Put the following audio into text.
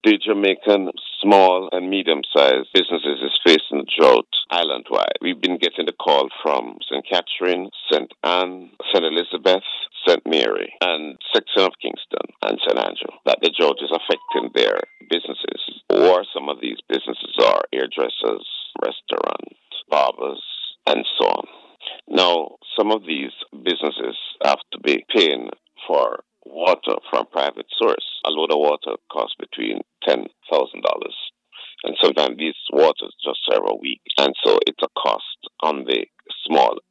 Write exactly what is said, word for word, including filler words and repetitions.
The Jamaican small and medium-sized businesses is facing drought island-wide. We've been getting the call from Saint Catherine, Saint Anne, Saint Elizabeth, Saint Mary, and section of Kingston and Saint Andrew that the drought is affecting their businesses. Or some of these businesses are hairdressers, restaurants, barbers, and so on. Now, some of these businesses have to be paying for water from private source. A load of water costs between ten thousand dollars, and sometimes these waters just serve a week, and so it's a cost on the small